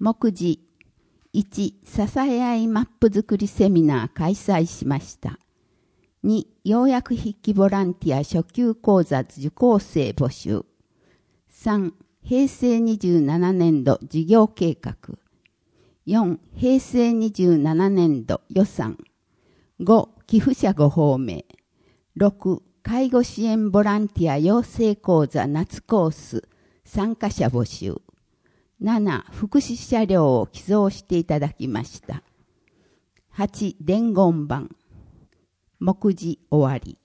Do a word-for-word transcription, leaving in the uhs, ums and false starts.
目次いち、支え合いマップ作りセミナー開催しました。に、要約筆記ボランティア初級講座受講生募集。さん、平成にじゅうななねんど事業計画。よん、平成にじゅうななねんど予算。ご、寄付者ごほうめい。ろく、介護支援ボランティア養成講座夏コース参加者募集。なな、福祉車両を寄贈していただきました。はち、伝言板。目次終わり。